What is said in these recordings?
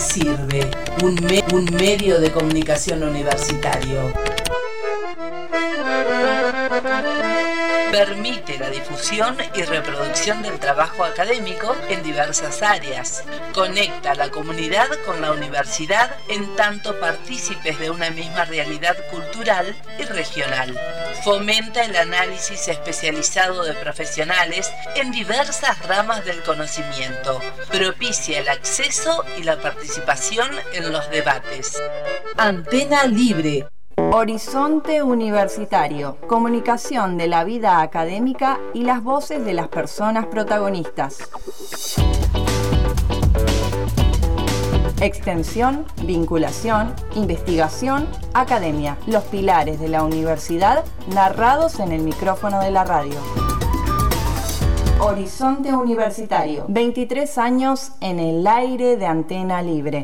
sirve un medio de comunicación universitario? Permite la difusión y reproducción del trabajo académico en diversas áreas. Conecta a la comunidad con la universidad en tanto partícipes de una misma realidad cultural y regional. Fomenta el análisis especializado de profesionales en diversas ramas del conocimiento. Propicia el acceso y la participación en los debates. Antena Libre. Horizonte Universitario, comunicación de la vida académica y las voces de las personas protagonistas. Extensión, vinculación, investigación, academia, los pilares de la universidad narrados en el micrófono de la radio. Horizonte Universitario, 23 años en el aire de Antena Libre.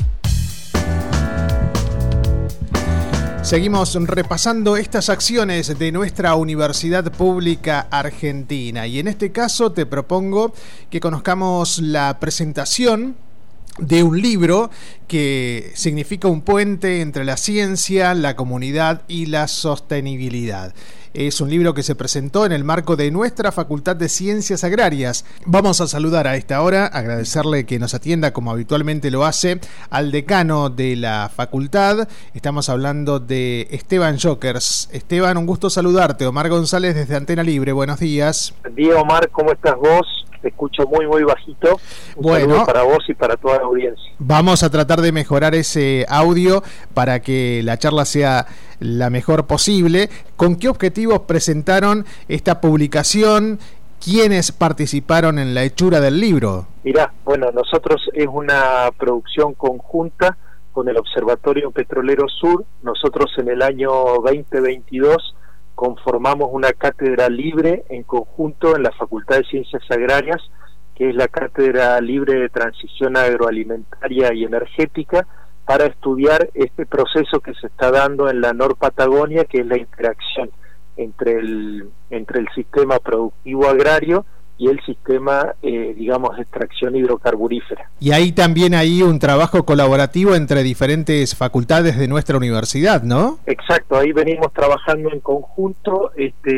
Seguimos repasando estas acciones de nuestra Universidad Pública Argentina y en este caso te propongo que conozcamos la presentación de un libro que significa un puente entre la ciencia, la comunidad y la sostenibilidad. Es un libro que se presentó en el marco de nuestra Facultad de Ciencias Agrarias. Vamos a saludar a esta hora, agradecerle que nos atienda como habitualmente lo hace al decano de la facultad. Estamos hablando de Esteban Jokers. Esteban, un gusto saludarte. Omar González desde Antena Libre. Buenos días. Buen día, Omar. ¿Cómo estás vos? Te escucho muy bajito. Un saludo para vos y para toda la audiencia. Vamos a tratar de mejorar ese audio para que la charla sea la mejor posible. ¿Con qué objetivos presentaron esta publicación? ¿Quiénes participaron en la hechura del libro? Mirá, bueno, nosotros es una producción conjunta con el Observatorio Petrolero Sur. Nosotros en el año 2022 conformamos una cátedra libre en conjunto en la Facultad de Ciencias Agrarias, que es la Cátedra Libre de Transición Agroalimentaria y Energética, para estudiar este proceso que se está dando en la Norpatagonia, que es la interacción entre el sistema productivo agrario y el sistema, de extracción hidrocarburífera. Y hay también un trabajo colaborativo entre diferentes facultades de nuestra universidad, ¿no? Exacto, ahí venimos trabajando en conjunto,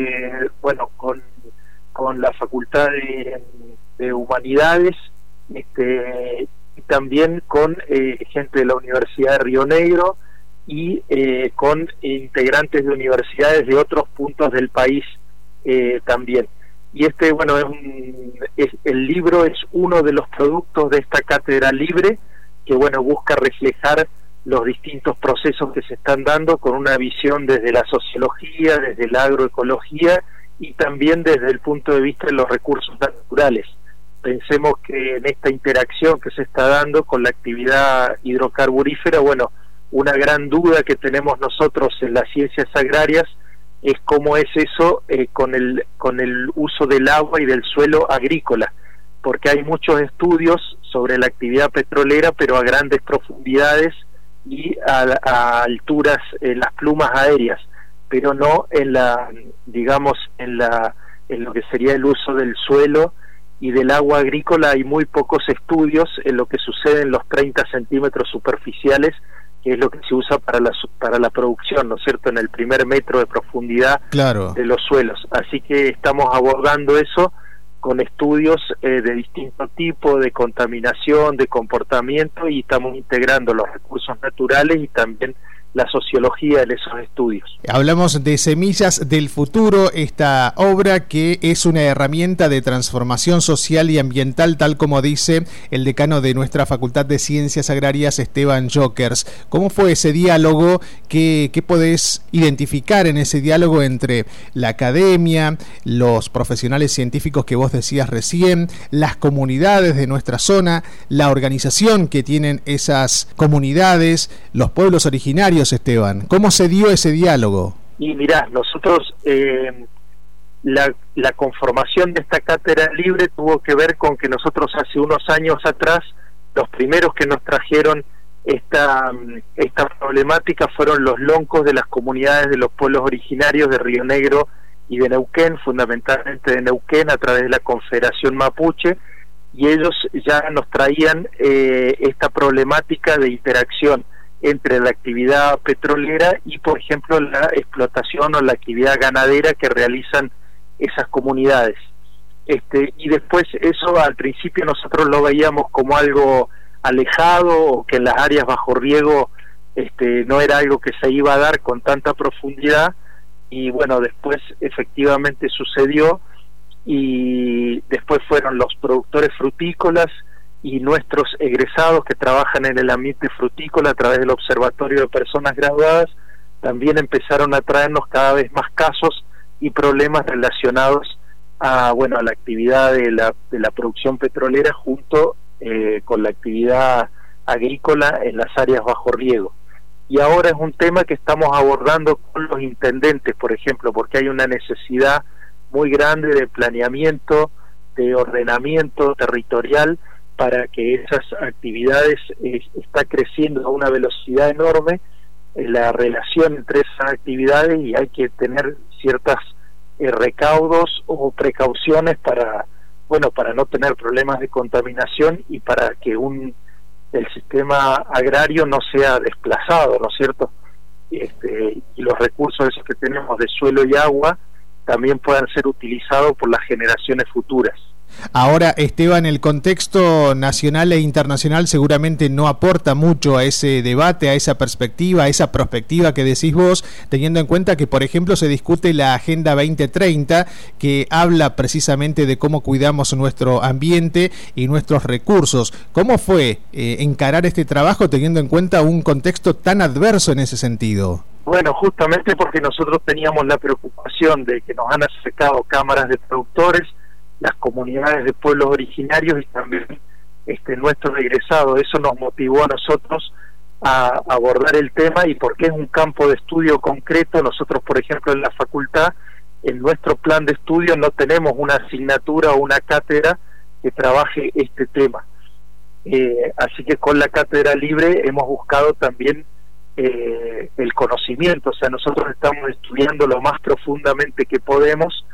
con la Facultad de Humanidades, y también con gente de la Universidad de Río Negro y con integrantes de universidades de otros puntos del país también. Y el libro es uno de los productos de esta cátedra libre que busca reflejar los distintos procesos que se están dando con una visión desde la sociología, desde la agroecología y también desde el punto de vista de los recursos naturales. Pensemos que en esta interacción que se está dando con la actividad hidrocarburífera, una gran duda que tenemos nosotros en las ciencias agrarias es cómo es eso con el uso del agua y del suelo agrícola, porque hay muchos estudios sobre la actividad petrolera, pero a grandes profundidades y a alturas en las plumas aéreas, pero no en lo que sería el uso del suelo y del agua agrícola. Hay muy pocos estudios en lo que sucede en los 30 centímetros superficiales, que es lo que se usa para la producción, ¿no es cierto?, en el primer metro de profundidad. Claro. De los suelos. Así que estamos abordando eso con estudios de distinto tipo, de contaminación, de comportamiento, y estamos integrando los recursos naturales y también la sociología en esos estudios. Hablamos de Semillas del Futuro, esta obra que es una herramienta de transformación social y ambiental, tal como dice el decano de nuestra Facultad de Ciencias Agrarias, Esteban Jokers. ¿Cómo fue ese diálogo? ¿Qué podés identificar en ese diálogo entre la academia, los profesionales científicos que vos decías recién, las comunidades de nuestra zona, la organización que tienen esas comunidades, los pueblos originarios, Esteban? ¿Cómo se dio ese diálogo? Y mirá, nosotros la conformación de esta cátedra libre tuvo que ver con que nosotros hace unos años atrás, los primeros que nos trajeron esta problemática fueron los loncos de las comunidades de los pueblos originarios de Río Negro y de Neuquén, fundamentalmente de Neuquén, a través de la Confederación Mapuche, y ellos ya nos traían esta problemática de interacción entre la actividad petrolera y, por ejemplo, la explotación o la actividad ganadera que realizan esas comunidades. Y después eso al principio nosotros lo veíamos como algo alejado, o que en las áreas bajo riego no era algo que se iba a dar con tanta profundidad, y bueno, después efectivamente sucedió, y después fueron los productores frutícolas y nuestros egresados que trabajan en el ambiente frutícola a través del Observatorio de Personas Graduadas, también empezaron a traernos cada vez más casos y problemas relacionados a la actividad de la producción petrolera junto con la actividad agrícola en las áreas bajo riego. Y ahora es un tema que estamos abordando con los intendentes, por ejemplo, porque hay una necesidad muy grande de planeamiento, de ordenamiento territorial, para que esas actividades está creciendo a una velocidad enorme, la relación entre esas actividades, y hay que tener ciertas recaudos o precauciones para no tener problemas de contaminación y para que el sistema agrario no sea desplazado, ¿no es cierto? Y los recursos esos que tenemos de suelo y agua también puedan ser utilizados por las generaciones futuras. Ahora, Esteban, el contexto nacional e internacional seguramente no aporta mucho a ese debate, a esa perspectiva, a esa prospectiva que decís vos, teniendo en cuenta que, por ejemplo, se discute la Agenda 2030, que habla precisamente de cómo cuidamos nuestro ambiente y nuestros recursos. ¿Cómo fue encarar este trabajo teniendo en cuenta un contexto tan adverso en ese sentido? Bueno, justamente porque nosotros teníamos la preocupación de que nos han acercado cámaras de productores, las comunidades de pueblos originarios y también nuestros egresados. Eso nos motivó a nosotros a abordar el tema, y porque es un campo de estudio concreto. Nosotros, por ejemplo, en la facultad, en nuestro plan de estudio no tenemos una asignatura o una cátedra que trabaje este tema. Así que con la cátedra libre hemos buscado también el conocimiento, o sea, nosotros estamos estudiando lo más profundamente que podemos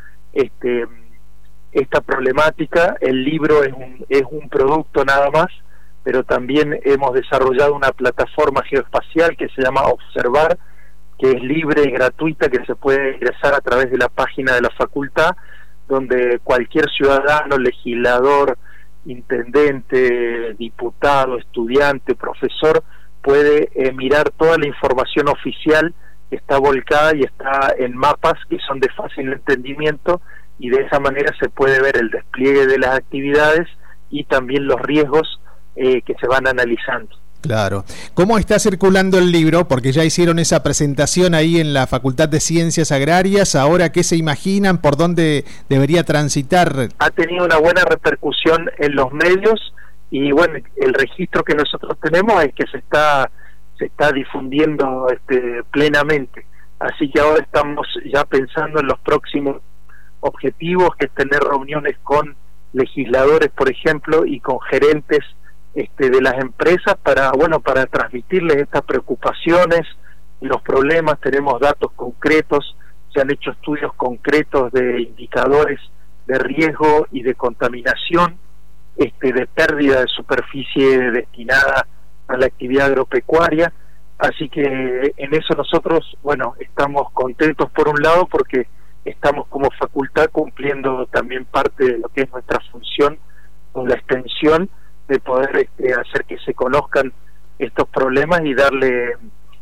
esta problemática. El libro es un producto nada más, pero también hemos desarrollado una plataforma geoespacial que se llama Observar, que es libre y gratuita, que se puede ingresar a través de la página de la facultad, donde cualquier ciudadano, legislador, intendente, diputado, estudiante, profesor, puede mirar toda la información oficial que está volcada y está en mapas que son de fácil entendimiento, y de esa manera se puede ver el despliegue de las actividades y también los riesgos que se van analizando. Claro. ¿Cómo está circulando el libro? Porque ya hicieron esa presentación ahí en la Facultad de Ciencias Agrarias. Ahora, ¿qué se imaginan? ¿Por dónde debería transitar? Ha tenido una buena repercusión en los medios, y bueno, el registro que nosotros tenemos es que se está difundiendo plenamente. Así que ahora estamos ya pensando en los próximos objetivos, que es tener reuniones con legisladores, por ejemplo, y con gerentes de las empresas para transmitirles estas preocupaciones y los problemas. Tenemos datos concretos, se han hecho estudios concretos de indicadores de riesgo y de contaminación, de pérdida de superficie destinada a la actividad agropecuaria. Así que en eso nosotros, estamos contentos por un lado, porque estamos como facultad cumpliendo también parte de lo que es nuestra función con la extensión, de poder hacer que se conozcan estos problemas y darle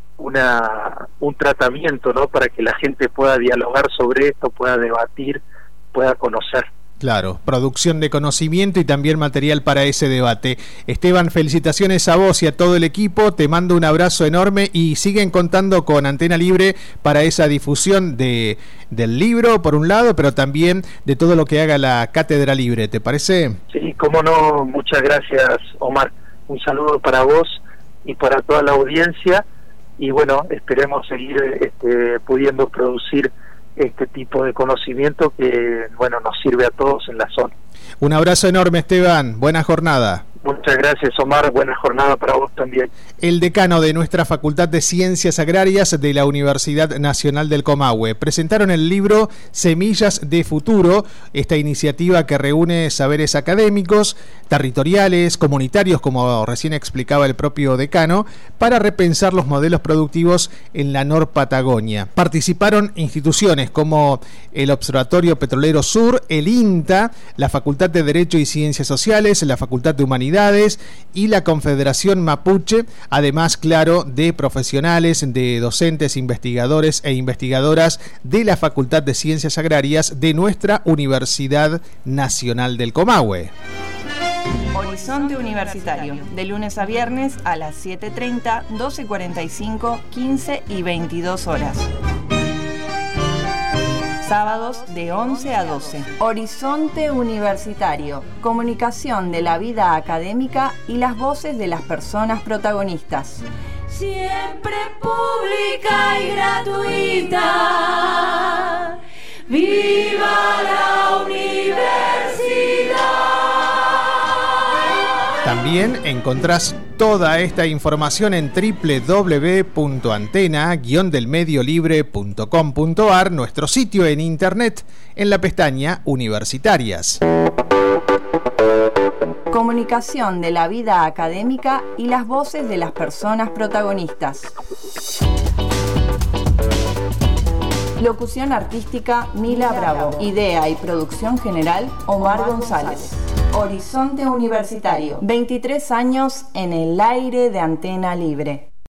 un tratamiento, ¿no?, para que la gente pueda dialogar sobre esto, pueda debatir, pueda conocer. Claro, producción de conocimiento y también material para ese debate. Esteban, felicitaciones a vos y a todo el equipo, te mando un abrazo enorme, y siguen contando con Antena Libre para esa difusión del libro, por un lado, pero también de todo lo que haga la Cátedra Libre, ¿te parece? Sí, cómo no, muchas gracias, Omar. Un saludo para vos y para toda la audiencia, y esperemos seguir pudiendo producir este tipo de conocimiento que nos sirve a todos en la zona. Un abrazo enorme, Esteban, buena jornada. Muchas Muchas gracias, Omar. Buena jornada para vos también. El decano de nuestra Facultad de Ciencias Agrarias de la Universidad Nacional del Comahue presentaron el libro Semillas de Futuro, esta iniciativa que reúne saberes académicos, territoriales, comunitarios, como recién explicaba el propio decano, para repensar los modelos productivos en la Norpatagonia. Participaron instituciones como el Observatorio Petrolero Sur, el INTA, la Facultad de Derecho y Ciencias Sociales, la Facultad de Humanidades y la Confederación Mapuche, además, claro, de profesionales, de docentes, investigadores e investigadoras de la Facultad de Ciencias Agrarias de nuestra Universidad Nacional del Comahue. Horizonte Universitario, de lunes a viernes a las 7:30, 12:45, 15 y 22 horas. Sábados de 11 a 12. Horizonte Universitario. Comunicación de la vida académica y las voces de las personas protagonistas. Siempre pública y gratuita. ¡Viva la universidad! También encontrás toda esta información en www.antena-delmediolibre.com.ar, nuestro sitio en internet, en la pestaña Universitarias. Comunicación de la vida académica y las voces de las personas protagonistas. Locución artística Mila Bravo. Idea y producción general Omar González. Horizonte Universitario. 23 años en el aire de Antena Libre.